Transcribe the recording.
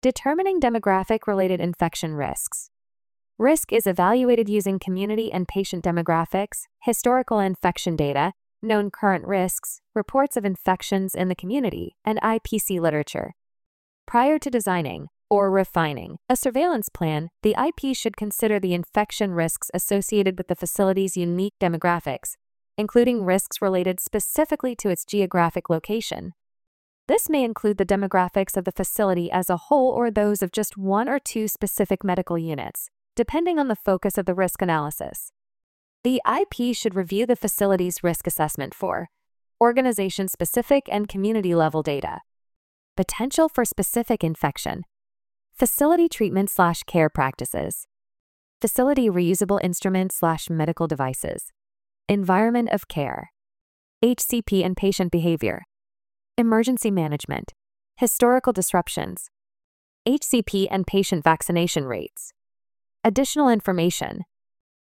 Determining demographic-related infection risks. Risk is evaluated using community and patient demographics, historical infection data, known current risks, reports of infections in the community, and IPC literature. Prior to designing or refining a surveillance plan, the IP should consider the infection risks associated with the facility's unique demographics, including risks related specifically to its geographic location. This may include the demographics of the facility as a whole or those of just one or two specific medical units, depending on the focus of the risk analysis. The IP should review the facility's risk assessment for organization-specific and community-level data. Potential for specific infection. Facility treatment/care practices. Facility reusable instruments/medical devices. Environment of care. HCP and patient behavior. Emergency management. Historical disruptions. HCP and patient vaccination rates. Additional information.